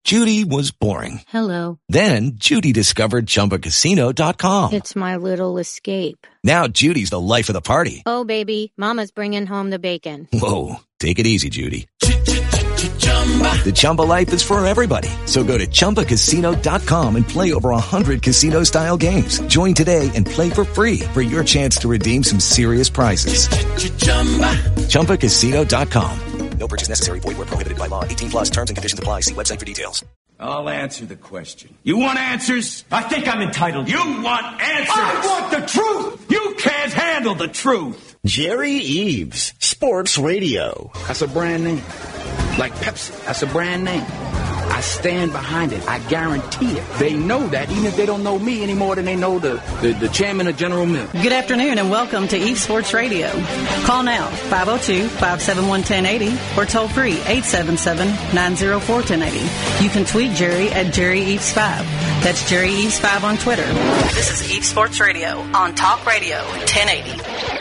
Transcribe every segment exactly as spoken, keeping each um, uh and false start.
Judy was boring. Hello. Then Judy discovered Chumba Casino dot com. It's my little escape. Now Judy's the life of the party. Oh, baby, mama's bringing home the bacon. Whoa, take it easy, Judy. The Chumba life is for everybody. So go to Chumba Casino dot com and play over one hundred casino-style games. Join today and play for free for your chance to redeem some serious prizes. Chumba Casino dot com. No purchase necessary. Void where prohibited by law. eighteen plus terms and conditions apply. See website for details. I'll answer the question. You want answers? I think I'm entitled. You want answers? I want the truth! You can't handle the truth. Jerry Eaves, Sports Radio. That's a brand name. Like Pepsi, that's a brand name. I stand behind it. I guarantee it. They know that, even if they don't know me any more than they know the, the, the chairman of General Mills. Good afternoon and welcome to Eaves Sports Radio. Call now, five oh two, five seven one, one oh eight oh or toll free, eight seven seven, nine oh four, one oh eight oh. You can tweet Jerry at Jerry Eaves five. That's Jerry Eaves five on Twitter. This is Eaves Sports Radio on Talk Radio ten eighty.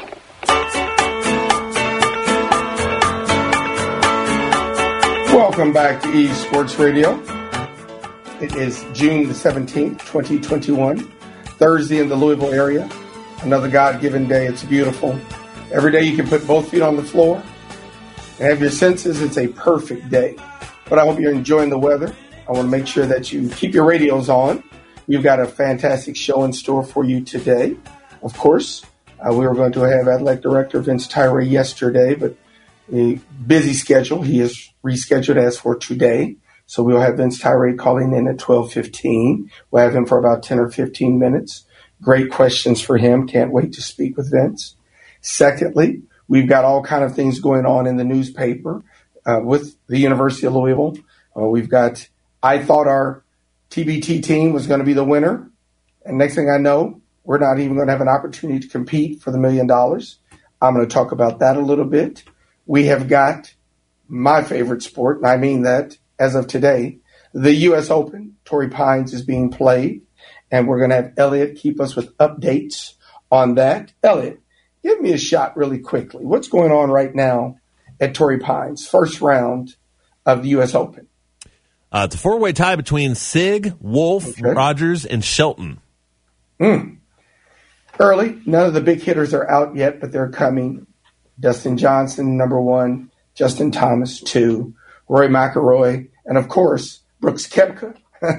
Welcome back to Eaves Sports Radio. It is June the seventeenth, twenty twenty-one, Thursday in the Louisville area. Another God-given day. It's beautiful. Every day you can put both feet on the floor and have your senses. It's a perfect day. But I hope you're enjoying the weather. I want to make sure that you keep your radios on. We've got a fantastic show in store for you today. Of course, uh, we were going to have Athletic Director Vince Tyree yesterday, but a busy schedule. He is rescheduled as for today. So we'll have Vince Tyree calling in at twelve fifteen. We'll have him for about ten or fifteen minutes. Great questions for him. Can't wait to speak with Vince. Secondly, we've got all kind of things going on in the newspaper uh, with the University of Louisville. Uh, we've got, I thought our T B T team was going to be the winner. And next thing I know, we're not even going to have an opportunity to compete for the million dollars. I'm going to talk about that a little bit. We have got my favorite sport, and I mean that as of today, the U S Open. Torrey Pines is being played, and we're going to have Elliot keep us with updates on that. Elliot, give me a shot really quickly. What's going on right now at Torrey Pines, first round of the U S Open? Uh, it's a four-way tie between Sig, Wolf, okay. Rogers, and Shelton. Mm. Early. None of the big hitters are out yet, but they're coming. Dustin Johnson, number one. Justin Thomas, two. Rory McIlroy. And, of course, Brooks Koepka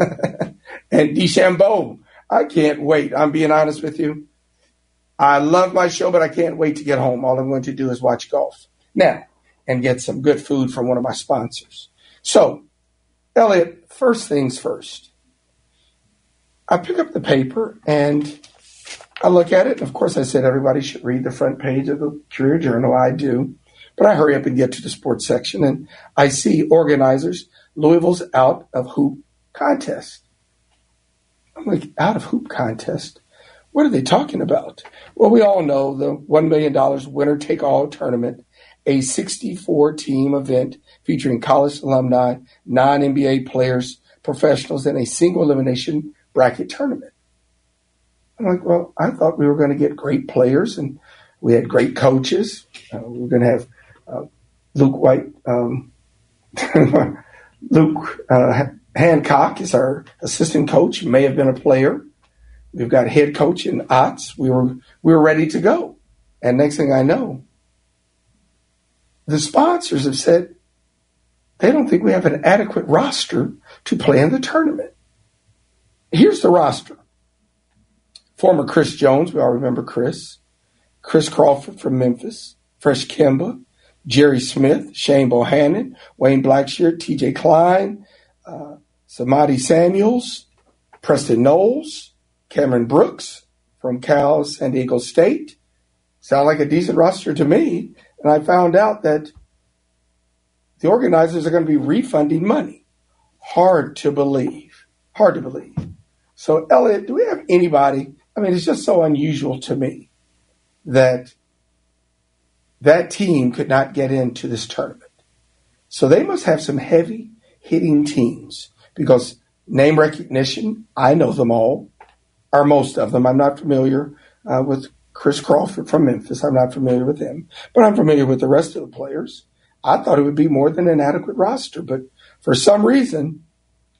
and DeChambeau. I can't wait. I'm being honest with you. I love my show, but I can't wait to get home. All I'm going to do is watch golf now and get some good food from one of my sponsors. So, Elliot, first things first. I pick up the paper and I look at it. And of course, I said everybody should read the front page of the Courier Journal. I do. But I hurry up and get to the sports section, and I see organizers, Louisville's out of hoop contest. I'm like, out of hoop contest? What are they talking about? Well, we all know the one million dollars winner-take-all tournament, a sixty-four team event featuring college alumni, non-N B A players, professionals, in a single elimination bracket tournament. I'm like, well, I thought we were going to get great players, and we had great coaches. Uh, we were going to have uh, Luke White, um, Luke uh, Hancock is our assistant coach, may have been a player. We've got head coach in Otts. We were we were ready to go. And next thing I know, the sponsors have said they don't think we have an adequate roster to play in the tournament. Here's the roster. Former Chris Jones, we all remember Chris. Chris Crawford from Memphis. Fresh Kemba. Jerry Smith. Shane Bohannon. Wayne Blackshear. T J Klein. Uh, Samadi Samuels. Preston Knowles. Cameron Brooks from Cal San Diego State. Sound like a decent roster to me. And I found out that the organizers are going to be refunding money. Hard to believe. Hard to believe. So, Elliot, do we have anybody? I mean, it's just so unusual to me that that team could not get into this tournament. So they must have some heavy hitting teams because name recognition, I know them all, or most of them. I'm not familiar uh, with Chris Crawford from Memphis. I'm not familiar with him, but I'm familiar with the rest of the players. I thought it would be more than an adequate roster, but for some reason,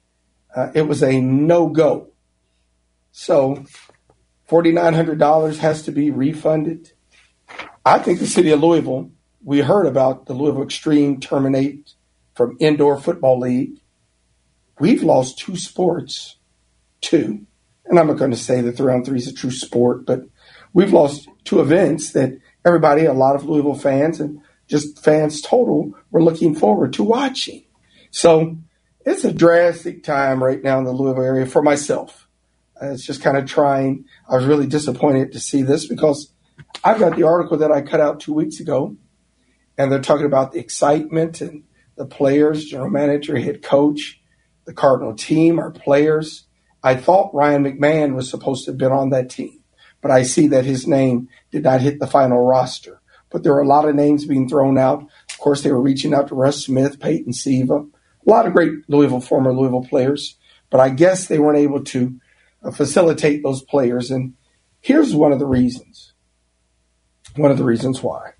uh, it was a no-go. So four thousand nine hundred dollars has to be refunded. I think the city of Louisville, we heard about the Louisville Extreme terminate from Indoor Football League. We've lost two sports, two. And I'm not going to say that three on three is a true sport, but we've lost two events that everybody, a lot of Louisville fans and just fans total, were looking forward to watching. So it's a drastic time right now in the Louisville area for myself. Uh, it's just kind of trying. I was really disappointed to see this because I've got the article that I cut out two weeks ago, and they're talking about the excitement and the players, general manager, head coach, the Cardinal team, our players. I thought Ryan McMahon was supposed to have been on that team, but I see that his name did not hit the final roster. But there were a lot of names being thrown out. Of course, they were reaching out to Russ Smith, Peyton Siva, a lot of great Louisville, former Louisville players. But I guess they weren't able to uh, facilitate those players. And here's one of the reasons. One of the reasons why.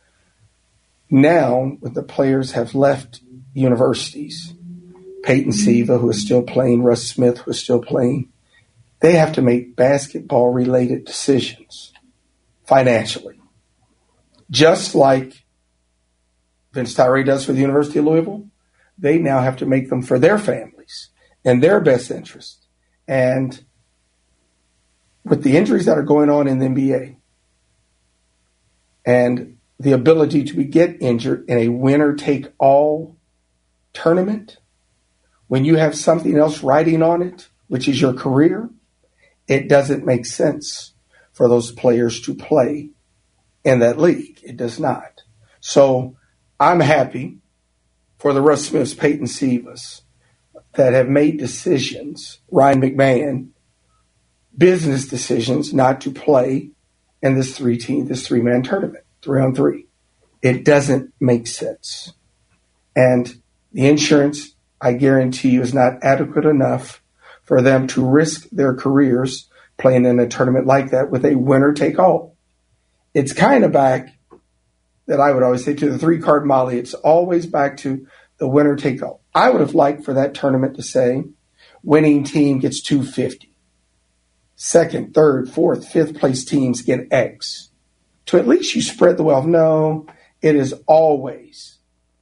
Now, when the players have left universities, Peyton Siva, who is still playing, Russ Smith, who is still playing, they have to make basketball-related decisions financially. Just like Vince Tyree does for the University of Louisville, they now have to make them for their families and their best interest. And with the injuries that are going on in the N B A and the ability to get injured in a winner-take-all tournament, when you have something else riding on it, which is your career, it doesn't make sense for those players to play in that league. It does not. So I'm happy for the Russ Smiths, Peyton Sivas, that have made decisions, Ryan McMahon, business decisions not to play in this three-team, this three-man tournament, three on three. It doesn't make sense. And the insurance, I guarantee you, is not adequate enough for them to risk their careers playing in a tournament like that with a winner-take-all. It's kind of back that I would always say to the three-card Molly. It's always back to the winner-take-all. I would have liked for that tournament to say winning team gets two hundred fifty. Second, third, fourth, fifth place teams get X. To at least you spread the wealth. No, it is always,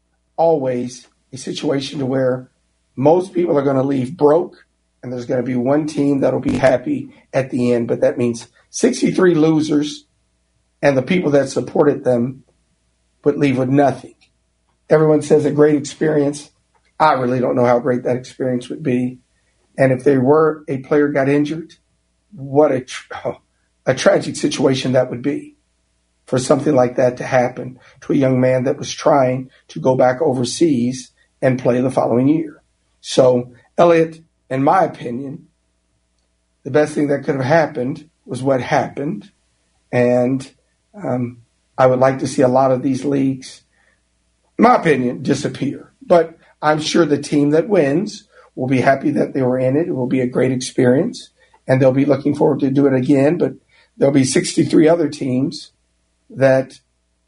always a situation to where most people are going to leave broke, and there's going to be one team that'll be happy at the end. But that means sixty-three losers, and the people that supported them would leave with nothing. Everyone says a great experience. I really don't know how great that experience would be. And if there were a player got injured, what a, tra- a tragic situation that would be for something like that to happen to a young man that was trying to go back overseas and play the following year. So, Elliot, in my opinion, the best thing that could have happened was what happened. And um, I would like to see a lot of these leagues, in my opinion, disappear. But I'm sure the team that wins will be happy that they were in it. It will be a great experience, and they'll be looking forward to do it again. But there'll be sixty-three other teams that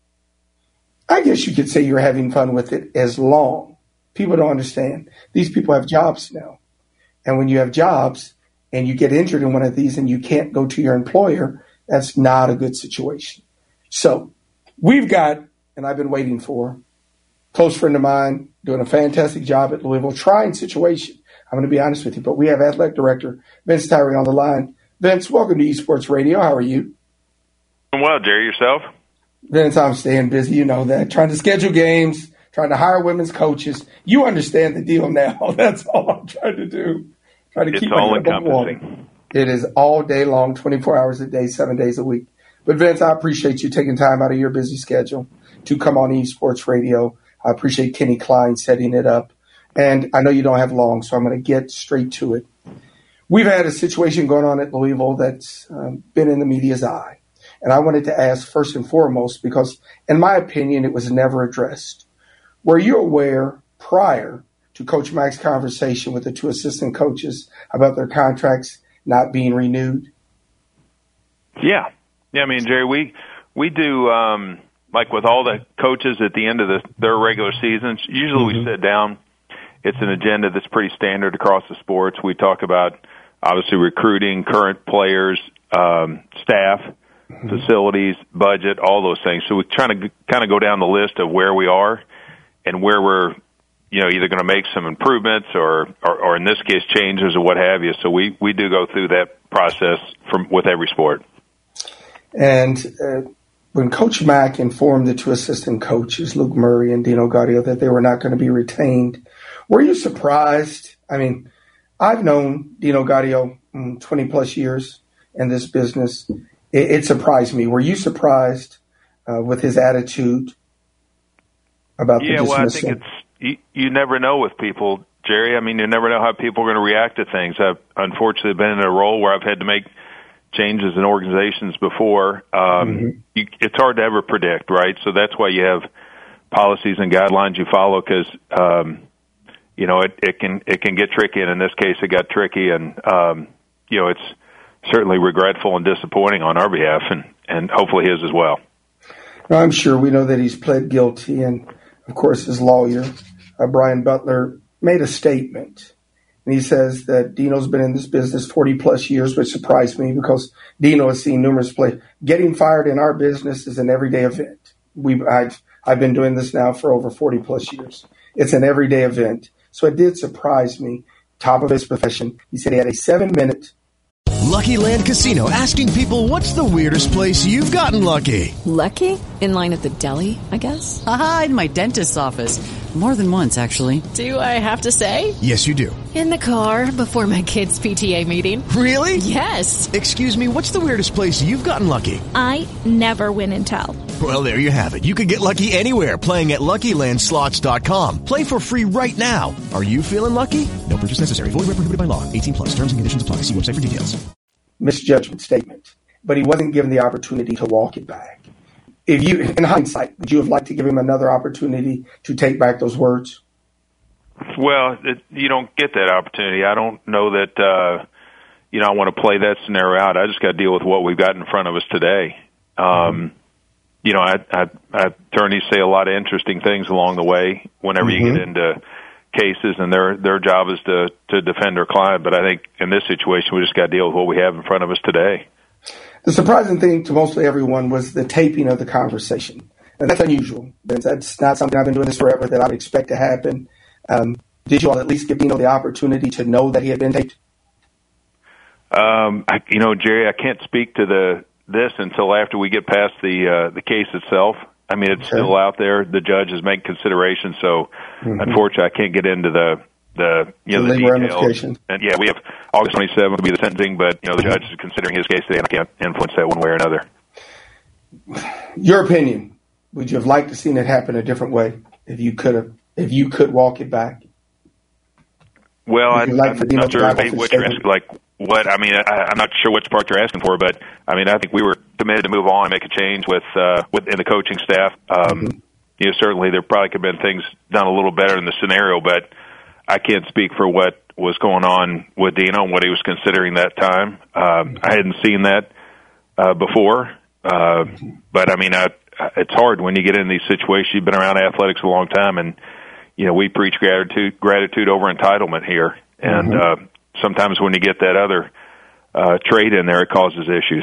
I guess you could say you're having fun with it as long. People don't understand. These people have jobs now. And when you have jobs and you get injured in one of these and you can't go to your employer, that's not a good situation. So we've got, and I've been waiting for, a close friend of mine doing a fantastic job at Louisville, trying situation. I'm going to be honest with you, but we have athletic director Vince Tyree on the line. Vince, welcome to Esports Radio. How are you? I'm well, Jerry. Yourself? Vince, I'm staying busy. You know that. Trying to schedule games, trying to hire women's coaches. You understand the deal now. That's all I'm trying to do. Trying to it's keep my head above water. It is all day long, twenty-four hours a day, seven days a week. But Vince, I appreciate you taking time out of your busy schedule to come on Esports Radio. I appreciate Kenny Klein setting it up. And I know you don't have long, so I'm going to get straight to it. We've had a situation going on at Louisville that's um, been in the media's eye. And I wanted to ask first and foremost, because in my opinion, it was never addressed. Were you aware prior to Coach Mack's conversation with the two assistant coaches about their contracts not being renewed? Yeah. Yeah, I mean, Jerry, we, we do, um, like with all the coaches at the end of the, their regular seasons, usually mm-hmm. we sit down it's an agenda that's pretty standard across the sports. We talk about, obviously, recruiting, current players, um, staff, mm-hmm. facilities, budget, all those things. So we're trying to kind of go down the list of where we are and where we're, you know, either going to make some improvements or, or, or in this case, changes or what have you. So we, we do go through that process from with every sport. And uh, when Coach Mack informed the two assistant coaches, Luke Murray and Dino Gaudio, that they were not going to be retained, were you surprised? I mean, I've known Dino Gaudio mm, twenty plus years in this business. It, it surprised me. Were you surprised uh, with his attitude about yeah, the dismissal? Well, I think it's you, you never know with people, Jerry. I mean, you never know how people are going to react to things. I've unfortunately been in a role where I've had to make changes in organizations before. Um, mm-hmm. you, it's hard to ever predict, right? So that's why you have policies and guidelines you follow, because um, you know it, it can it can get tricky, and in this case, it got tricky, and um, you know it's certainly regretful and disappointing on our behalf, and and hopefully his as well. No, I'm sure we know that he's pled guilty, and of course, his lawyer, uh, Brian Butler, made a statement. And he says that Dino's been in this business forty plus years, which surprised me because Dino has seen numerous plays. Getting fired in our business is an everyday event. We, I've, I've been doing this now for over forty plus years. It's an everyday event. So it did surprise me. Top of his profession. He said he had a seven minute. Lucky Land Casino, asking people, what's the weirdest place you've gotten lucky? Lucky? In line at the deli, I guess? Aha, in my dentist's office. More than once, actually. Do I have to say? Yes, you do. In the car before my kids' P T A meeting. Really? Yes. Excuse me, what's the weirdest place you've gotten lucky? I never win and tell. Well, there you have it. You can get lucky anywhere, playing at Lucky Land Slots dot com. Play for free right now. Are you feeling lucky? No purchase necessary. Void where prohibited by law. eighteen plus. Terms and conditions apply. See website for details. Misjudgment statement, but he wasn't given the opportunity to walk it back. If you, in hindsight, would you have liked to give him another opportunity to take back those words? Well, it, you don't get that opportunity. I don't know that, uh, you know, I want to play that scenario out. I just got to deal with what we've got in front of us today. Um, you know, I, I, I, attorneys say a lot of interesting things along the way whenever mm-hmm. you get into cases, and their their job is to to defend their client. But I think in this situation, we just got to deal with what we have in front of us today. The surprising thing to mostly everyone was the taping of the conversation, and that's unusual. That's not something I've been doing this forever that I would expect to happen. Um, did you all at least give Dino the opportunity to know that he had been taped? Um, I, you know, Jerry, I can't speak to the this until after we get past the uh, the case itself. I mean, it's okay. Still out there. The judge is making consideration, so mm-hmm. unfortunately, I can't get into the the you know the, the details. And yeah, we have August twenty-seventh will be the sentencing, but you know the judge is considering his case today, and I can't influence that one way or another. Your opinion? Would you have liked to seen it happen a different way if you could have, if you could walk it back? Well, I, like I'm not sure maybe what you're asking, like what I mean. I, I'm not sure which part you're asking for, but I mean, I think we were committed to move on and make a change with uh, within the coaching staff. Um, mm-hmm. You know, certainly there probably could have been things done a little better in the scenario, but I can't speak for what was going on with Dino and what he was considering that time. Um, I hadn't seen that uh, before, uh, but I mean, I, it's hard when you get in these situations. You've been around athletics a long time, and you know, we preach gratitude, gratitude over entitlement here, and mm-hmm. uh, sometimes when you get that other uh, trait in there, it causes issues.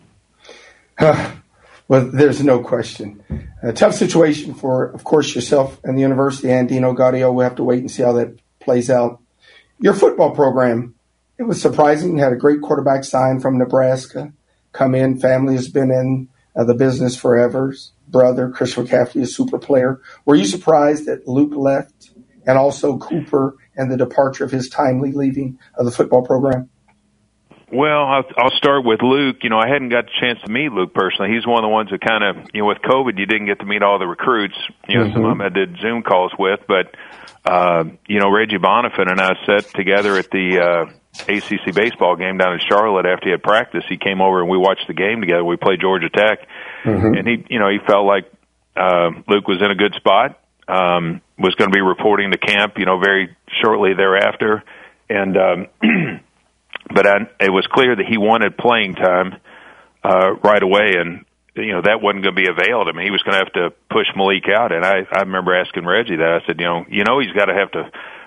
Uh, well, there's no question. A tough situation for, of course, yourself and the university and Dino Gaudio. We'll have to wait and see how that plays out. Your football program, it was surprising. You had a great quarterback sign from Nebraska come in. Family has been in uh, the business forever. Brother, Chris McCaffrey, a super player. Were you surprised that Luke left and also Cooper and the departure of his timely leaving of the football program? Well, I'll, I'll start with Luke. You know, I hadn't got the chance to meet Luke personally. He's one of the ones that kind of, you know, with COVID, you didn't get to meet all the recruits. You know, mm-hmm. some of them I did Zoom calls with. But, uh, you know, Reggie Bonifant and I sat together at the uh, A C C baseball game down in Charlotte after he had practice. He came over and we watched the game together. We played Georgia Tech. Mm-hmm. And he, you know, he felt like uh, Luke was in a good spot, um, was going to be reporting to camp, you know, very shortly thereafter. And, um, but I, it was clear that he wanted playing time uh, right away, and you know that wasn't going to be availed. I mean, he was going to have to push Malik out. And I, I remember asking Reggie that. I said, you know, you know, he's got to have to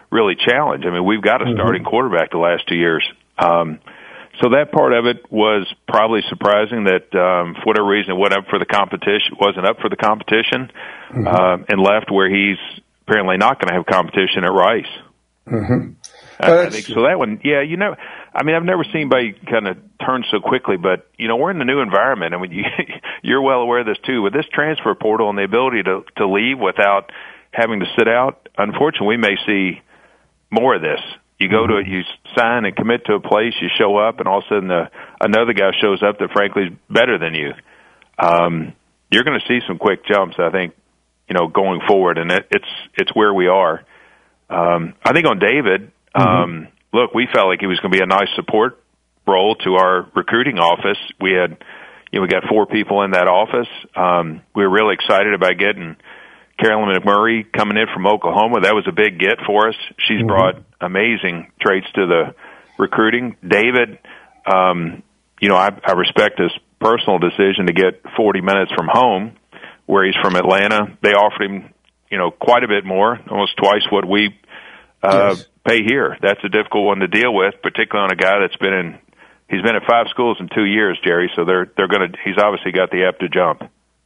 really challenge. I mean, we've got a starting mm-hmm. quarterback the last two years. Um, so that part of it was probably surprising that um, for whatever reason it went up for the competition, wasn't up for the competition, mm-hmm. uh, and left where he's apparently not going to have competition at Rice. Mm-hmm. I, I think so. That one, yeah, you know, I mean, I've never seen anybody kind of turn so quickly, but you know, we're in the new environment. I mean, you, you're well aware of this too. With this transfer portal and the ability to to leave without having to sit out, unfortunately, we may see more of this. You go to it, you sign and commit to a place, you show up, and all of a sudden the, another guy shows up that frankly is better than you. Um, you're going to see some quick jumps, I think, you know, going forward, and it, it's it's where we are. Um, I think on David, um, mm-hmm. look, we felt like he was going to be a nice support role to our recruiting office. We had, you know, we got four people in that office. Um, we were really excited about getting Carolyn McMurray coming in from Oklahoma. That was a big get for us. She's mm-hmm. brought amazing traits to the recruiting. David, um, you know, I, I respect his personal decision to get forty minutes from home, where he's from Atlanta. They offered him, you know, quite a bit more, almost twice what we uh, yes. pay here. That's a difficult one to deal with, particularly on a guy that's been in. He's been at five schools in two years, Jerry. So they're they're going to. He's obviously got the ep to jump.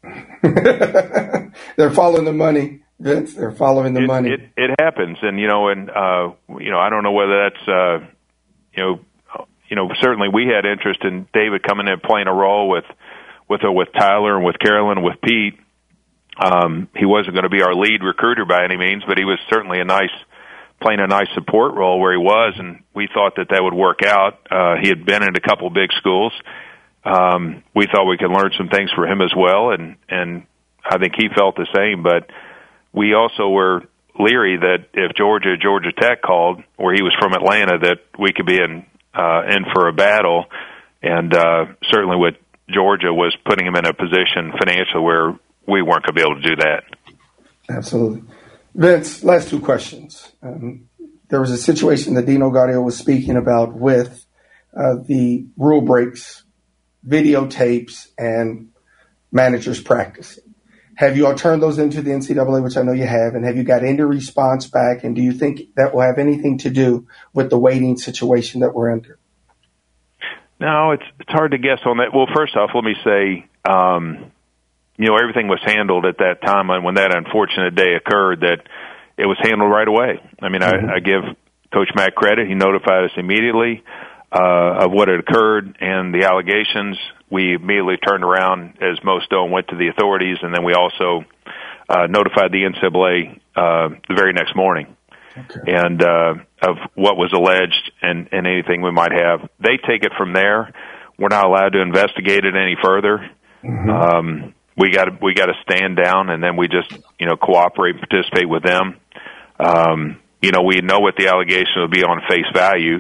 They're following the money, Vince. They're following the it, money. It, it happens, and you know, and uh, you know, I don't know whether that's uh, you know, you know, certainly we had interest in David coming in playing a role with with uh, with Tyler and with Carolyn and with Pete. Um, he wasn't going to be our lead recruiter by any means, but he was certainly a nice playing a nice support role where he was, and we thought that that would work out. Uh, he had been in a couple big schools. Um, we thought we could learn some things for him as well, and, and I think he felt the same, but we also were leery that if Georgia, Georgia Tech called, where he was from Atlanta, that we could be in, uh, in for a battle, and, uh, certainly with Georgia was putting him in a position financially where we weren't going to be able to do that. Absolutely. Vince, last two questions. Um, there was a situation that Dino Gaudio was speaking about with, uh, the rule breaks, videotapes, and managers practicing. Have you all turned those into the N C double A, which I know you have, and have you got any response back? And do you think that will have anything to do with the waiting situation that we're under? No, it's it's hard to guess on that. Well, first off, let me say, um, you know, everything was handled at that time when that unfortunate day occurred, that it was handled right away. I mean, mm-hmm. I, I give Coach Mack credit. He notified us immediately Uh, of what had occurred and the allegations. We immediately turned around, as most do, and went to the authorities, and then we also uh, notified the N C double A uh, the very next morning okay. and uh, of what was alleged and, and anything we might have. They take it from there. We're not allowed to investigate it any further. Mm-hmm. Um, we got to we got to stand down, and then we just you know cooperate and participate with them. Um, you know, we know what the allegation will be on face value.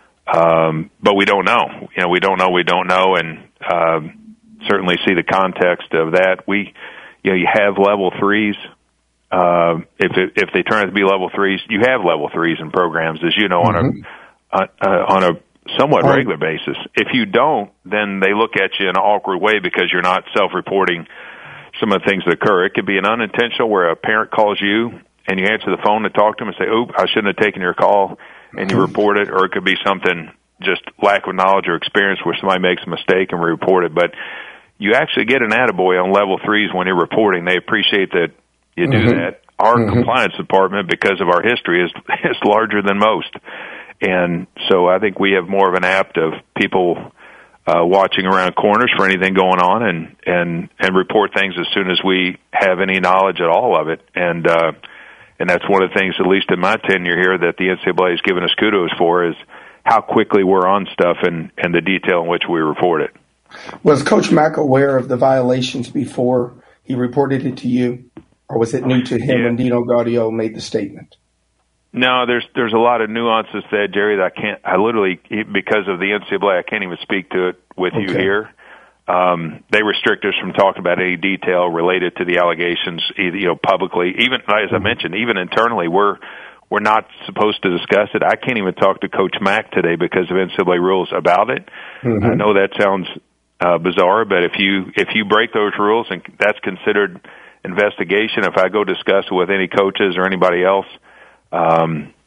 Um, but we don't know. You know, we don't know. We don't know, and uh, certainly see the context of that. We, you know, you have level threes. Uh, if it, if they turn out to be level threes, you have level threes in programs, as you know, mm-hmm. on a uh, on a somewhat um, regular basis. If you don't, then they look at you in an awkward way because you're not self-reporting some of the things that occur. It could be an unintentional where a parent calls you and you answer the phone to talk to them and say, "Oop, I shouldn't have taken your call." And you report it, or it could be something just lack of knowledge or experience where somebody makes a mistake and we report it. But you actually get an attaboy on level threes when you're reporting. They appreciate that you do mm-hmm. that. Our mm-hmm. compliance department, because of our history, is is larger than most. And so I think we have more of an apt of people uh, watching around corners for anything going on and, and, and report things as soon as we have any knowledge at all of it. And, uh, And that's one of the things, at least in my tenure here, that the N C double A has given us kudos for is how quickly we're on stuff and, and the detail in which we report it. Was Coach Mack aware of the violations before he reported it to you, or was it new to him yeah. when Dino Gaudio made the statement? No, there's there's a lot of nuances there, Jerry, that I can't, I literally, because of the N C double A, I can't even speak to it with okay. you here. Um, they restrict us from talking about any detail related to the allegations, you know, publicly. Even as I mentioned, even internally, we're we're not supposed to discuss it. I can't even talk to Coach Mack today because of N C double A rules about it. Mm-hmm. I know that sounds uh, bizarre, but if you if you break those rules, and that's considered investigation. If I go discuss it with any coaches or anybody else, um,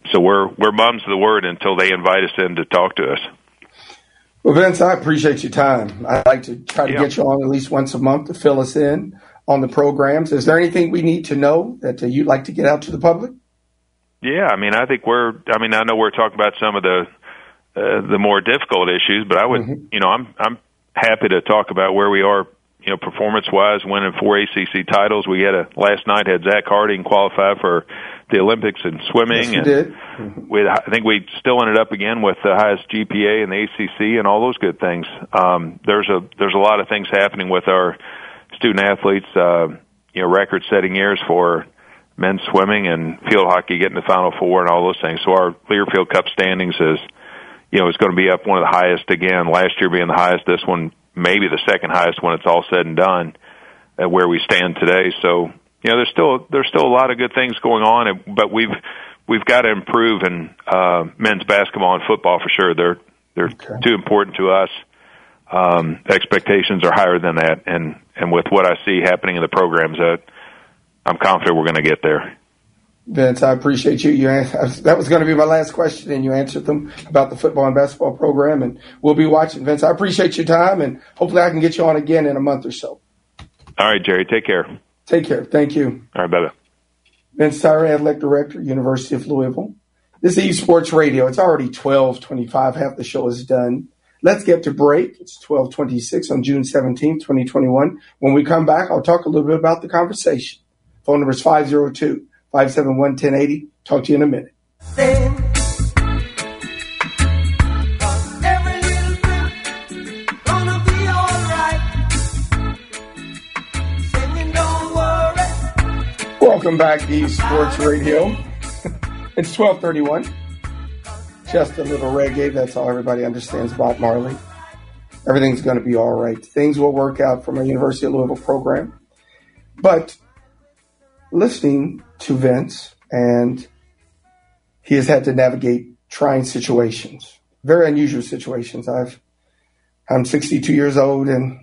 so we're we're bums of the word until they invite us in to talk to us. Well, Vince, I appreciate your time. I like to try to yeah. get you on at least once a month to fill us in on the programs. Is there anything we need to know that uh, you'd like to get out to the public? Yeah, I mean, I think we're. I mean, I know we're talking about some of the uh, the more difficult issues, but I would, mm-hmm. you know, I'm I'm happy to talk about where we are, you know, performance wise, winning four A C C titles. We had a last night had Zach Harding qualify for the Olympics in swimming. Yes, and did. Mm-hmm. We, I think we still ended up again with the highest G P A in the A C C and all those good things. Um, there's a there's a lot of things happening with our student athletes. Uh, you know, record-setting years for men's swimming and field hockey getting the Final Four and all those things. So our Learfield Cup standings is, you know, is going to be up one of the highest again. Last year being the highest, this one maybe the second highest when it's all said and done. At where we stand today. So, you know, there's still there's still a lot of good things going on, but we've we've got to improve in uh, men's basketball and football for sure. They're they're okay. too important to us. Um, expectations are higher than that, and and with what I see happening in the programs, that I'm confident we're going to get there. Vince, I appreciate you. You that was going to be my last question, and you answered them about the football and basketball program, and we'll be watching. Vince, I appreciate your time, and hopefully I can get you on again in a month or so. All right, Jerry, take care. Take care. Thank you. All right, bye-bye. Vince Tyra, Athletic Director, University of Louisville. This is Esports Radio. It's already twelve twenty-five. Half the show is done. Let's get to break. It's twelve twenty-six on June seventeenth, twenty twenty-one. When we come back, I'll talk a little bit about the conversation. Phone number is five oh two, five seven one, one oh eight oh. Talk to you in a minute. Welcome back to Esports Radio. It's twelve thirty-one. Just a little reggae. That's all everybody understands about Marley. Everything's going to be all right. Things will work out from our University of Louisville program. But listening to Vince, and he has had to navigate trying situations, very unusual situations. I've, I'm sixty-two years old, and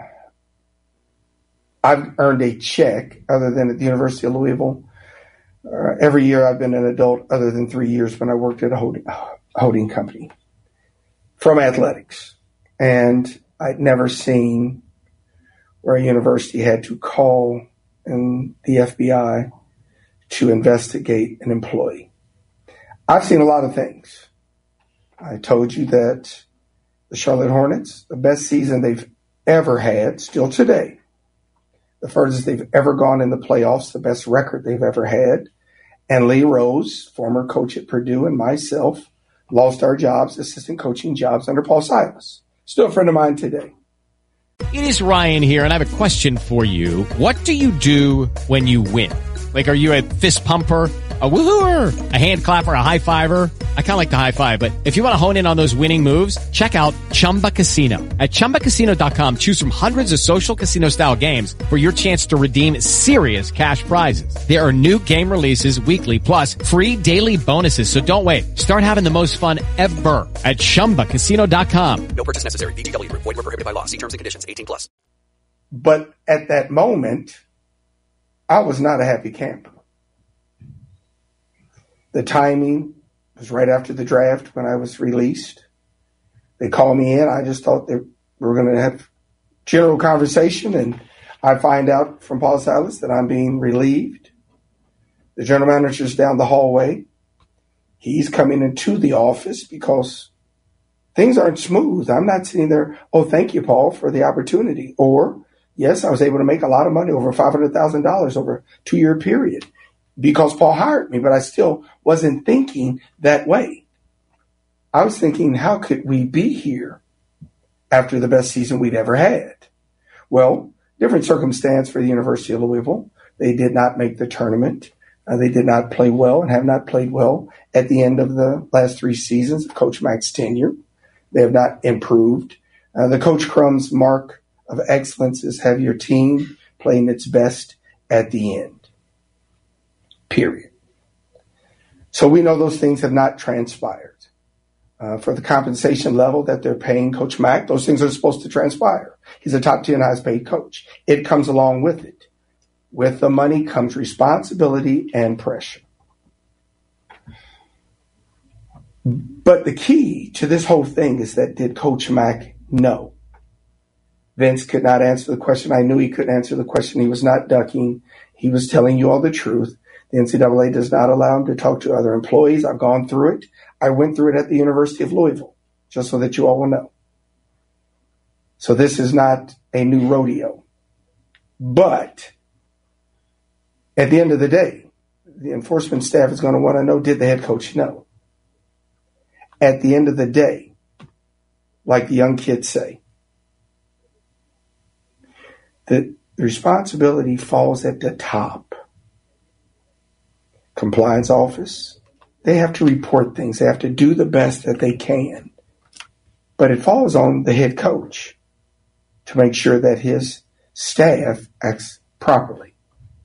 I've earned a check other than at the University of Louisville. Uh, every year I've been an adult other than three years when I worked at a holding, holding company from athletics. And I'd never seen where a university had to call in the F B I to investigate an employee. I've seen a lot of things. I told you that the Charlotte Hornets, the best season they've ever had, still today, the furthest they've ever gone in the playoffs, the best record they've ever had. And Lee Rose, former coach at Purdue, and myself lost our jobs, assistant coaching jobs under Paul Silas. Still a friend of mine today. It is Ryan here, and I have a question for you. What do you do when you win? Like, are you a fist pumper, a woohooer, a hand clapper, a high fiver? I kind of like the high five, but if you want to hone in on those winning moves, check out Chumba Casino. At Chumba Casino dot com, choose from hundreds of social casino-style games for your chance to redeem serious cash prizes. There are new game releases weekly, plus free daily bonuses, so don't wait. Start having the most fun ever at Chumba Casino dot com. No purchase necessary. V G W. Void where prohibited by law. See terms and conditions. eighteen plus. But at that moment, I was not a happy camper. The timing was right after the draft when I was released. They called me in. I just thought they were going to have general conversation, and I find out from Paul Silas that I'm being relieved. The general manager's down the hallway. He's coming into the office because things aren't smooth. I'm not sitting there, oh, thank you, Paul, for the opportunity. Or, yes, I was able to make a lot of money, over five hundred thousand dollars over a two-year period, because Paul hired me, but I still wasn't thinking that way. I was thinking, how could we be here after the best season we'd ever had? Well, different circumstance for the University of Louisville. They did not make the tournament. Uh, they did not play well and have not played well at the end of the last three seasons of Coach Mack's tenure. They have not improved. Uh, the Coach Crumb's mark of excellence is have your team playing its best at the end. Period. So we know those things have not transpired. Uh, for the compensation level that they're paying Coach Mack, those things are supposed to transpire. He's a top ten highest paid coach. It comes along with it. With the money comes responsibility and pressure. But the key to this whole thing is that did Coach Mack know? Vince could not answer the question. I knew he couldn't answer the question. He was not ducking. He was telling you all the truth. The N C double A does not allow him to talk to other employees. I've gone through it. I went through it at the University of Louisville, just so that you all will know. So this is not a new rodeo. But at the end of the day, the enforcement staff is going to want to know, did the head coach know? At the end of the day, like the young kids say, the responsibility falls at the top. Compliance office, they have to report things. They have to do the best that they can. But it falls on the head coach to make sure that his staff acts properly.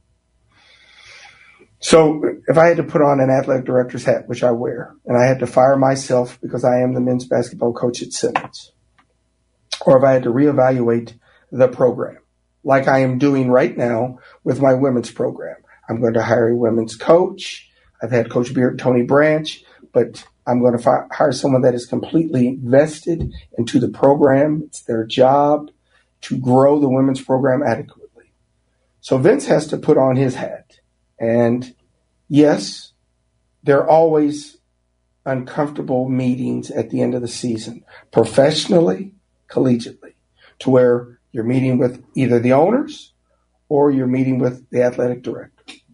So if I had to put on an athletic director's hat, which I wear, and I had to fire myself because I am the men's basketball coach at Simmons, or if I had to reevaluate the program, like I am doing right now with my women's program, I'm going to hire a women's coach. I've had Coach Beard, Tony Branch, but I'm going to fi- hire someone that is completely vested into the program. It's their job to grow the women's program adequately. So Vince has to put on his hat. And yes, there are always uncomfortable meetings at the end of the season, professionally, collegiately, to where you're meeting with either the owners or you're meeting with the athletic director.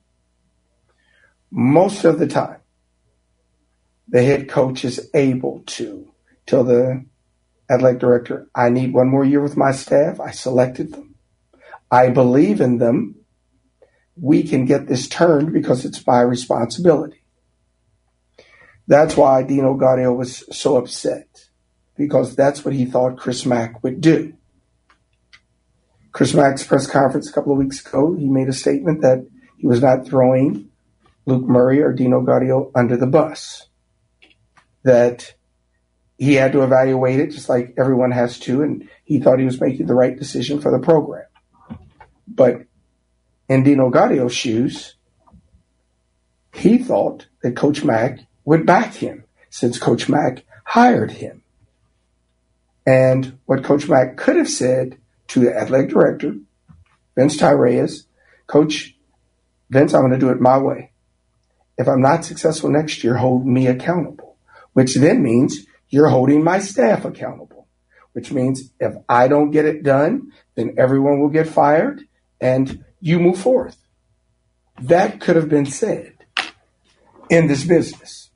Most of the time, the head coach is able to tell the athletic director, I need one more year with my staff. I selected them. I believe in them. We can get this turned because it's my responsibility. That's why Dino Gaudio was so upset, because that's what he thought Chris Mack would do. Chris Mack's press conference a couple of weeks ago, he made a statement that he was not throwing Luke Murray or Dino Gaudio under the bus, that he had to evaluate it just like everyone has to, and he thought he was making the right decision for the program. But in Dino Gaudio's shoes, he thought that Coach Mack would back him since Coach Mack hired him. And what Coach Mack could have said to the athletic director, Vince Tyree, Coach Vince, I'm going to do it my way. If I'm not successful next year, hold me accountable, which then means you're holding my staff accountable, which means if I don't get it done, then everyone will get fired and you move forth. That could have been said in this business.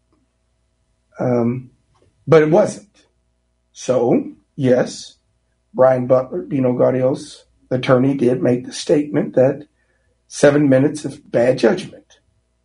Um, but it wasn't. So, yes, Brian Butler, Dino Gaudio's attorney, did make the statement that seven minutes of bad judgment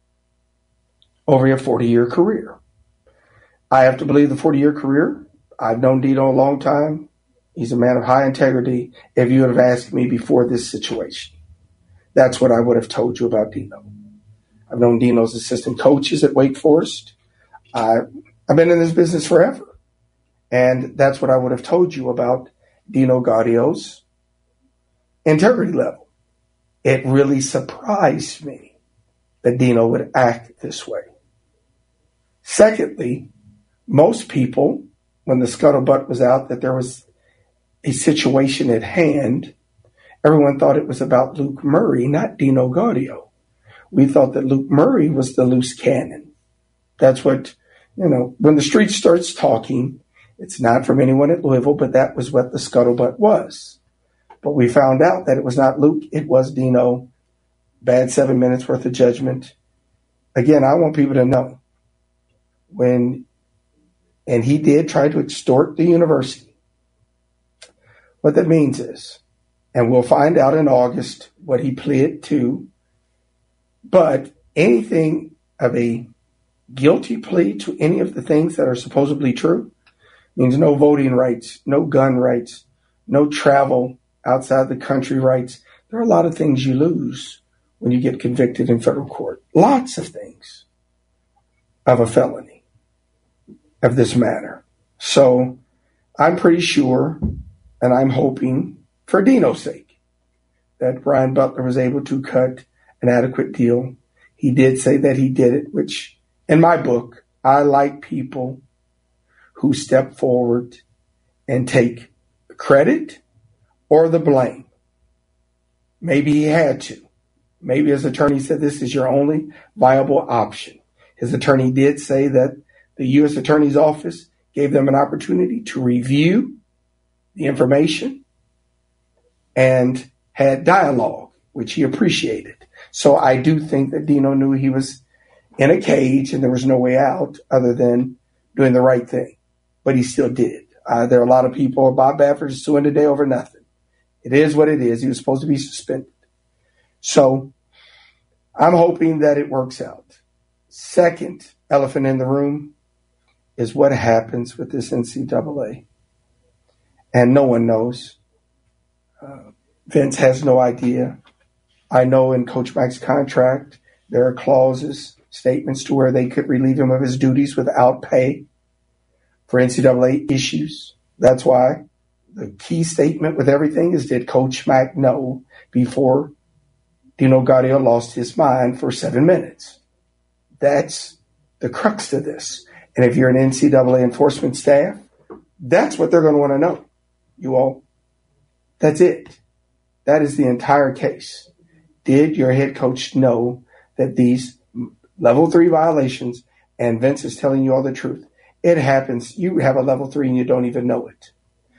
over a forty-year career. I have to believe the forty-year career. I've known Dino a long time. He's a man of high integrity. If you would have asked me before this situation, that's what I would have told you about Dino. I've known Dino's assistant coaches at Wake Forest. I, I've been in this business forever. And that's what I would have told you about Dino Gaudio's integrity level. It really surprised me that Dino would act this way. Secondly, most people, when the scuttlebutt was out that there was a situation at hand, everyone thought it was about Luke Murray, not Dino Gaudio. We thought that Luke Murray was the loose cannon. That's what, you know, when the street starts talking, it's not from anyone at Louisville, but that was what the scuttlebutt was. But we found out that it was not Luke, it was Dino. Bad seven minutes worth of judgment. Again, I want people to know when, and he did try to extort the university. What that means is, and we'll find out in August what he pled to, but anything of a guilty plea to any of the things that are supposedly true means no voting rights, no gun rights, no travel outside the country rights. There are a lot of things you lose when you get convicted in federal court. Lots of things of a felony of this matter. So I'm pretty sure, and I'm hoping for Dino's sake, that Brian Butler was able to cut an adequate deal. He did say that he did it, which in my book I like people who step forward and take credit or the blame. Maybe he had to. Maybe his attorney said this is your only viable option. His attorney did say that the U S Attorney's Office gave them an opportunity to review the information and had dialogue, which he appreciated. So I do think that Dino knew he was in a cage and there was no way out other than doing the right thing. But he still did. Uh, there are a lot of people, Bob Baffert is suing today over nothing. It is what it is. He was supposed to be suspended. So I'm hoping that it works out. Second elephant in the room is what happens with this N C double A. And no one knows. Uh, Vince has no idea. I know in Coach Mack's contract, there are clauses, statements to where they could relieve him of his duties without pay for N C double A issues. That's why the key statement with everything is, did Coach Mack know before Dino Gaudio lost his mind for seven minutes? That's the crux to this. And if you're an N C double A enforcement staff, that's what they're going to want to know. You all, that's it. That is the entire case. Did your head coach know that these level three violations, and Vince is telling you all the truth? It happens. You have a level three and you don't even know it.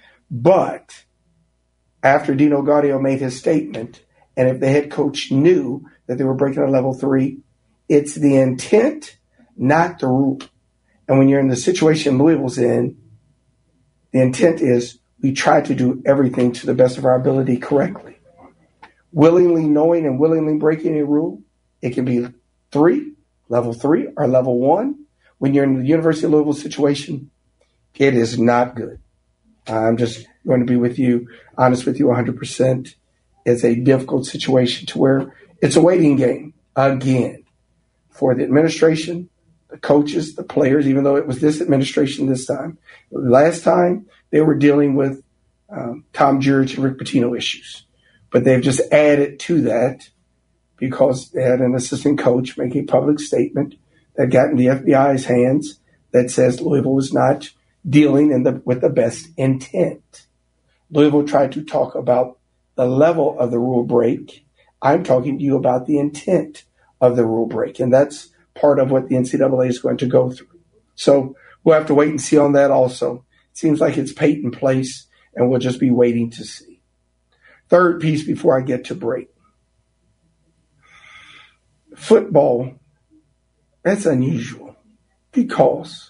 But after Dino Gaudio made his statement, and if the head coach knew that they were breaking a level three, it's the intent, not the rule. And when you're in the situation Louisville's in, the intent is we try to do everything to the best of our ability correctly. Willingly knowing and willingly breaking a rule, it can be three, level three, or level one. When you're in the University of Louisville situation, it is not good. I'm just going to be with you, honest with you one hundred percent. It's a difficult situation to where it's a waiting game again for the administration, the coaches, the players, even though it was this administration this time. Last time they were dealing with um, Tom Jurich and Rick Pitino issues, but they've just added to that because they had an assistant coach make a public statement that got in the F B I's hands that says Louisville was not dealing in the, with the best intent. Louisville tried to talk about the level of the rule break. I'm talking to you about the intent of the rule break, and that's part of what the N C double A is going to go through. So we'll have to wait and see on that also. It seems like it's Peyton Place, and we'll just be waiting to see. Third piece before I get to break. Football, that's unusual because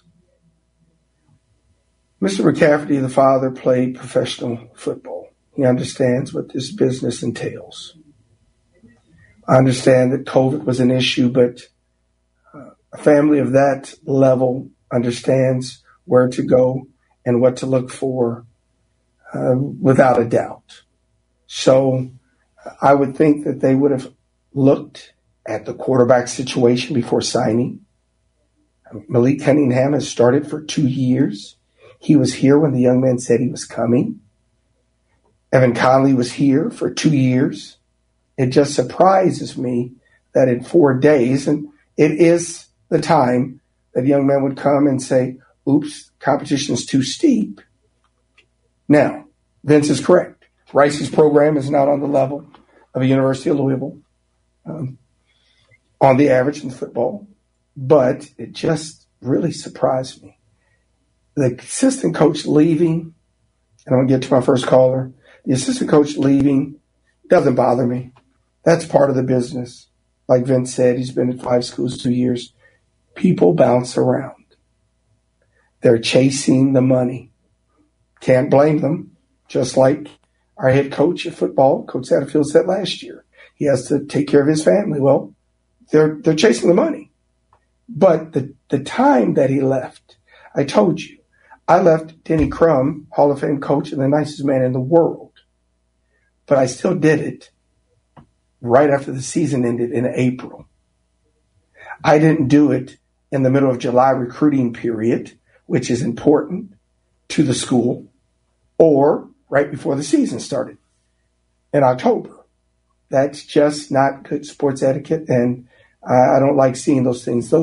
Mister McCafferty, the father, played professional football. He understands what this business entails. I understand that COVID was an issue, but uh, a family of that level understands where to go and what to look for uh, without a doubt. So I would think that they would have looked at the quarterback situation before signing. Malik Cunningham has started for two years. He was here when the young man said he was coming. Evan Conley was here for two years. It just surprises me that in four days, and it is the time that a young man would come and say, oops, competition's too steep. Now, Vince is correct. Rice's program is not on the level of a University of Louisville um, on the average in football, but it just really surprised me. The assistant coach leaving, and I'm going to get to my first caller, the assistant coach leaving doesn't bother me. That's part of the business. Like Vince said, he's been at five schools two years. People bounce around. They're chasing the money. Can't blame them. Just like our head coach of football, Coach Satterfield, said last year. He has to take care of his family. Well, they're they're chasing the money. But the, the time that he left, I told you, I left Denny Crum, Hall of Fame coach and the nicest man in the world. But I still did it right after the season ended in April. I didn't do it in the middle of July recruiting period, which is important to the school, or right before the season started in October. That's just not good sports etiquette, and I don't like seeing those things. Those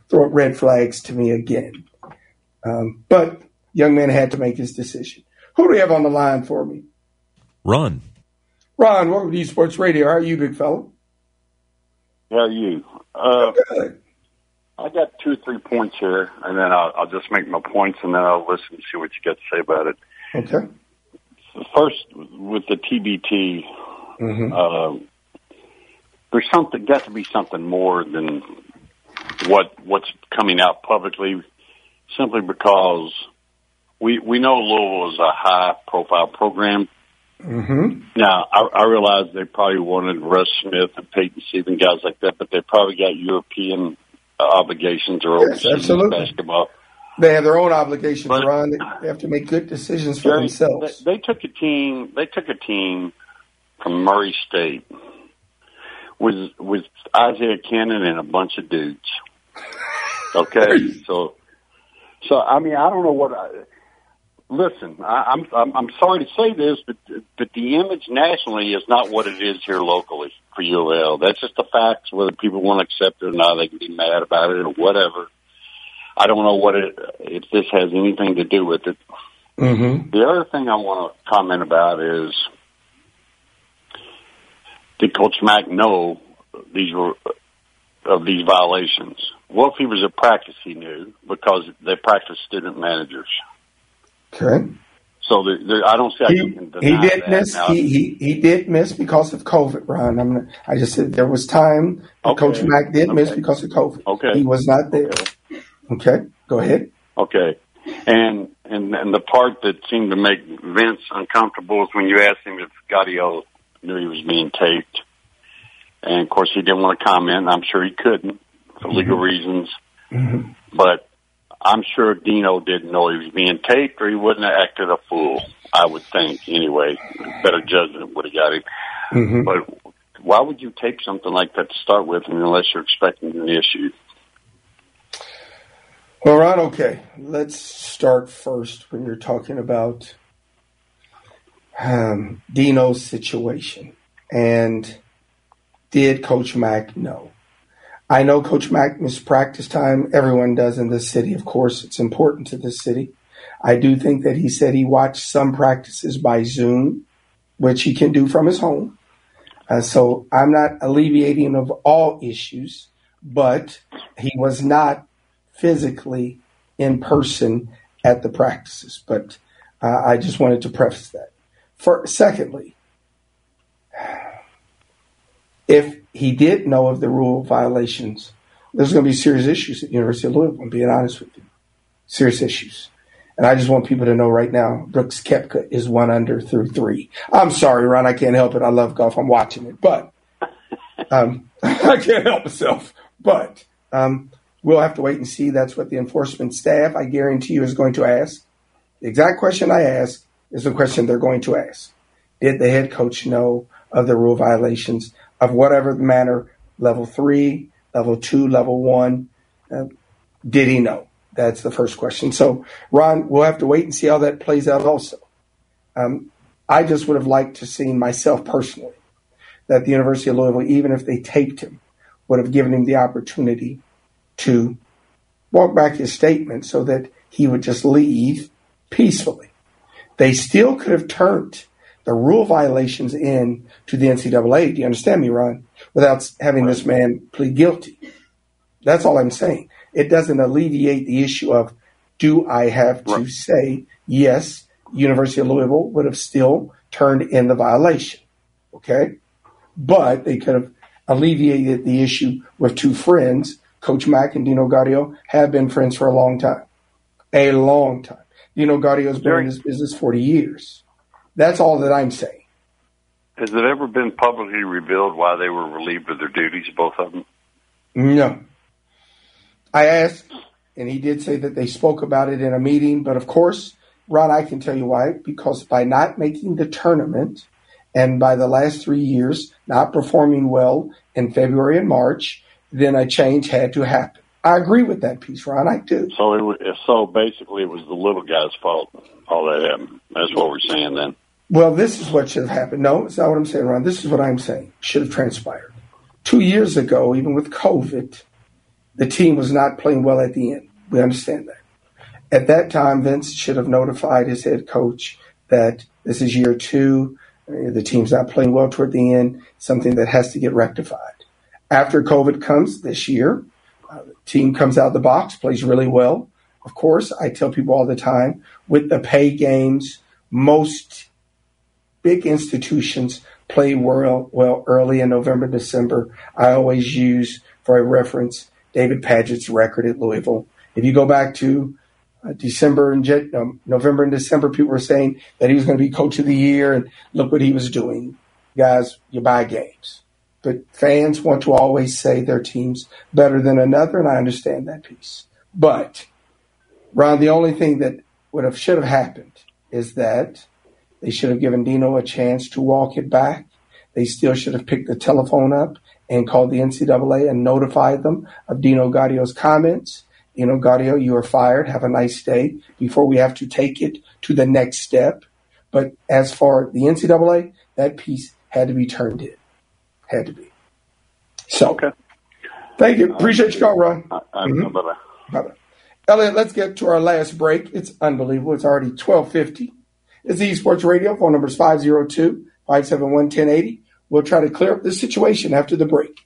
throw up red flags to me again. Um, but young man had to make his decision. Who do we have on the line for me? Ron. Ron, welcome to Esports Radio. How are you, big fella? How are you? Uh, good. I got two or three points here, and then I'll, I'll just make my points, and then I'll listen and see what you got to say about it. Okay. So first, with the T B T, mm-hmm. uh, there's something got to be something more than what what's coming out publicly, simply because we we know Louisville is a high-profile program. Mm-hmm. Now, I, I realize they probably wanted Russ Smith and Peyton Sieben, guys like that, but they probably got European uh, obligations or yes, overseas absolutely. basketball. They have their own obligations, But- Ron. They have to make good decisions for Jerry, themselves. They, they took a team. They took a team from Murray State with with Isaiah Cannon and a bunch of dudes. Okay, so so I mean I don't know what. I, listen, I, I'm I'm I'm sorry to say this, but but the image nationally is not what it is here locally for U L L. That's just the facts. Whether people want to accept it or not, they can be mad about it or whatever. I don't know what it if this has anything to do with it. Mm-hmm. The other thing I want to comment about is, did Coach Mack know these were of these violations? Well, if he was at practice, he knew because they practice student managers. Okay. So there, there, I don't see how He, you can deny he did that. miss. Now, He, he he did miss because of COVID, Ron. I'm gonna, I just said there was time that Okay. Coach Mack did miss Okay. because of COVID. Okay. He was not there. Okay. Go ahead. Okay. And, and and the part that seemed to make Vince uncomfortable is when you asked him if Gaudio knew he was being taped. And, of course, he didn't want to comment. I'm sure he couldn't for legal Mm-hmm. reasons. Mm-hmm. But I'm sure Dino didn't know he was being taped or he wouldn't have acted a fool, I would think, anyway. Better judgment would have got him. Mm-hmm. But why would you tape something like that to start with unless you're expecting an issue? Well, Ron, okay. Let's start first when you're talking about um, Dino's situation. And did Coach Mack know? I know Coach Mack missed practice time. Everyone does in this city. Of course, it's important to this city. I do think that he said he watched some practices by Zoom, which he can do from his home. Uh, so I'm not alleviating of all issues, but he was not physically in person at the practices. But uh, I just wanted to preface that. For, secondly, if he did know of the rule violations, there's going to be serious issues at the University of Louisville, I'm being honest with you. Serious issues. And I just want people to know right now, Brooks Koepka is one under through three. I'm sorry, Ron, I can't help it. I love golf. I'm watching it. But um, I can't help myself. But um, we'll have to wait and see. That's what the enforcement staff, I guarantee you, is going to ask. The exact question I ask is the question they're going to ask. Did the head coach know of the rule violations of whatever manner, level three, level two, level one? Uh, did he know? That's the first question. So, Ron, we'll have to wait and see how that plays out also. Um, I just would have liked to see myself personally that the University of Louisville, even if they taped him, would have given him the opportunity to walk back his statement so that he would just leave peacefully. They still could have turned the rule violations in to the N C double A, do you understand me, Ron, without having this man plead guilty. That's all I'm saying. It doesn't alleviate the issue of, do I have to right. say, yes, University of Louisville would have still turned in the violation, okay? But they could have alleviated the issue with two friends. Coach Mack and Dino Gaudio have been friends for a long time, a long time. Dino Gaudio's been in this business forty years. That's all that I'm saying. Has it ever been publicly revealed why they were relieved of their duties, both of them? No. I asked, and he did say that they spoke about it in a meeting. But, of course, Ron, I can tell you why. Because by not making the tournament and by the last three years not performing well in February and March, then a change had to happen. I agree with that piece, Ron. I do. So, it was, so basically it was the little guy's fault, all that happened. That's what we're saying then. Well, this is what should have happened. No, it's not what I'm saying, Ron. This is what I'm saying. Should have transpired. Two years ago, even with COVID, the team was not playing well at the end. We understand that. At that time, Vince should have notified his head coach that this is year two. The team's not playing well toward the end, something that has to get rectified. After COVID comes this year, uh, the team comes out of the box, plays really well. Of course, I tell people all the time, with the pay games, most big institutions play well, well early in November, December. I always use, for a reference, David Padgett's record at Louisville. If you go back to uh, December and Jan- um, November and December, people were saying that he was going to be coach of the year, and look what he was doing. Guys, you buy games. But fans want to always say their team's better than another, and I understand that piece. But, Ron, the only thing that would have should have happened is that they should have given Dino a chance to walk it back. They still should have picked the telephone up and called the N C double A and notified them of Dino Gaudio's comments. Dino Gaudio, you are fired. Have a nice day before we have to take it to the next step. But as for the N C double A, that piece had to be turned in. Had to be. So, okay. Thank you. Appreciate your call, Ron. Uh, mm-hmm. Bye-bye. Bye-bye. Elliot, let's get to our last break. It's unbelievable. It's already twelve fifty. It's eSports Radio. Phone number is five oh two, five seven one, one oh eight oh. We'll try to clear up this situation after the break.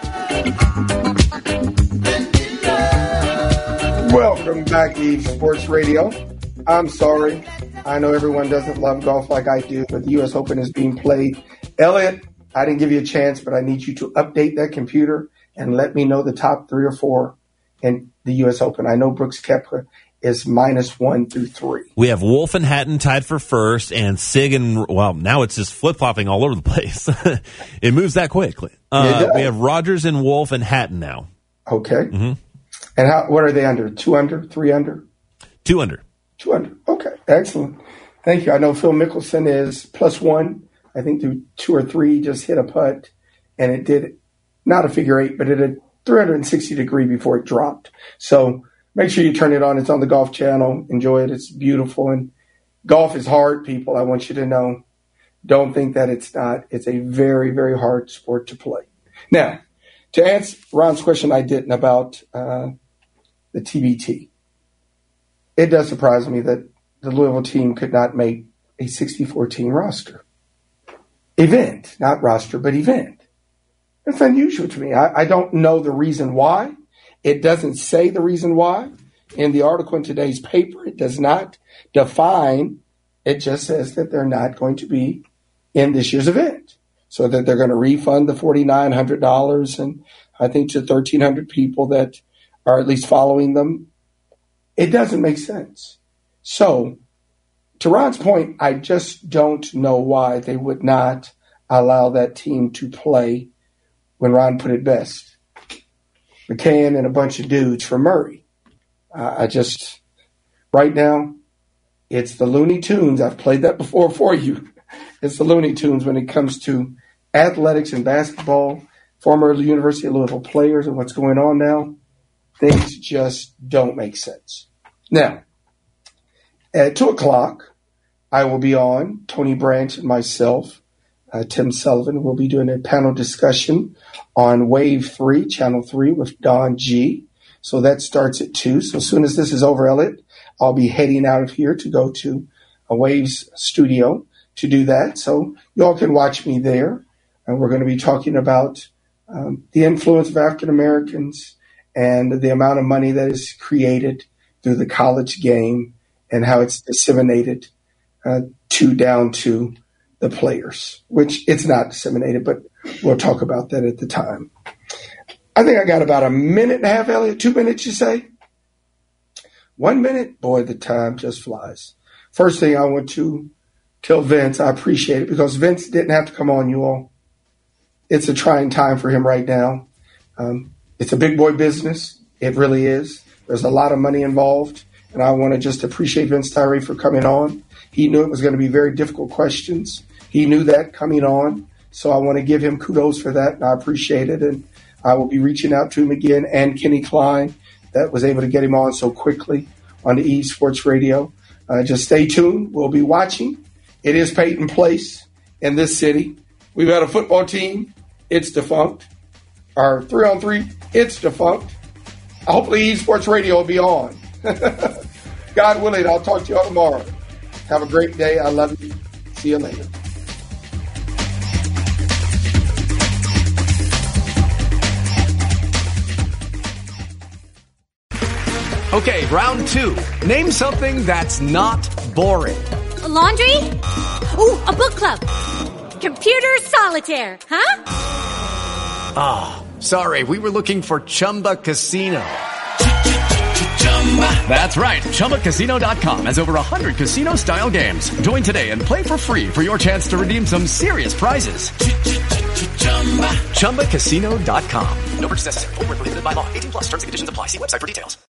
Welcome back to eSports Radio. I'm sorry. I know everyone doesn't love golf like I do, but the U S Open is being played. Elliot, I didn't give you a chance, but I need you to update that computer and let me know the top three or four in the U S Open. I know Brooks Koepka is minus one through three. We have Wolf and Hatton tied for first, and Sig and, well, now it's just flip-flopping all over the place. It moves that quickly. Uh, we have Rogers and Wolf and Hatton now. Okay. Mm-hmm. And how? What are they under? Two under? Three under? Two under. Two under. Okay. Excellent. Thank you. I know Phil Mickelson is plus one. I think through two or three, just hit a putt, and it did not a figure eight, but it had three hundred sixty degree before it dropped. So make sure you turn it on. It's on the Golf Channel. Enjoy it. It's beautiful. And golf is hard, people. I want you to know. Don't think that it's not. It's a very, very hard sport to play. Now, to answer Ron's question, I didn't about uh, the T B T. It does surprise me that the Louisville team could not make a sixty-four team roster. Event, not roster, but event. It's unusual to me. I, I don't know the reason why. It doesn't say the reason why. In the article in today's paper, it does not define. It just says that they're not going to be in this year's event. So that they're going to refund the four thousand nine hundred dollars and I think to thirteen hundred people that are at least following them. It doesn't make sense. So to Ron's point, I just don't know why they would not allow that team to play when Ron put it best. McCann and a bunch of dudes from Murray. Uh, I just, right now, it's the Looney Tunes. I've played that before for you. It's the Looney Tunes when it comes to athletics and basketball, former University of Louisville players and what's going on now. Things just don't make sense. Now, at two o'clock, I will be on. Tony Branch and myself, uh, Tim Sullivan, will be doing a panel discussion on Wave three, Channel three with Don G. So that starts at two. So as soon as this is over, Elliot, I'll be heading out of here to go to a Waves studio to do that. So y'all can watch me there. And we're going to be talking about um, the influence of African Americans and the amount of money that is created through the college game and how it's disseminated uh, to down to the players, which it's not disseminated, but we'll talk about that at the time. I think I got about a minute and a half, Elliot. Two minutes, you say? One minute? Boy, the time just flies. First thing I want to tell Vince, I appreciate it because Vince didn't have to come on, you all. It's a trying time for him right now. Um, it's a big boy business. It really is. There's a lot of money involved, and I want to just appreciate Vince Tyree for coming on. He knew it was going to be very difficult questions. He knew that coming on, so I want to give him kudos for that, and I appreciate it. And I will be reaching out to him again, and Kenny Klein, that was able to get him on so quickly on the eSports Radio. Uh, just stay tuned. We'll be watching. It is Peyton Place in this city. We've had a football team. It's defunct. Our three-on-three, it's defunct. hopefully eSports Radio will be on. God willing, I'll talk to you all tomorrow. Have a great day. I love you. See you later. Okay, round two. Name something that's not boring. A laundry? Ooh, a book club. Computer solitaire, huh? Ah, oh, sorry. We were looking for Chumba Casino. That's right. Chumba Casino dot com has over one hundred casino-style games. Join today and play for free for your chance to redeem some serious prizes. Chumba Casino dot com. No purchase necessary. Void where prohibited by law. eighteen plus terms and conditions apply. See website for details.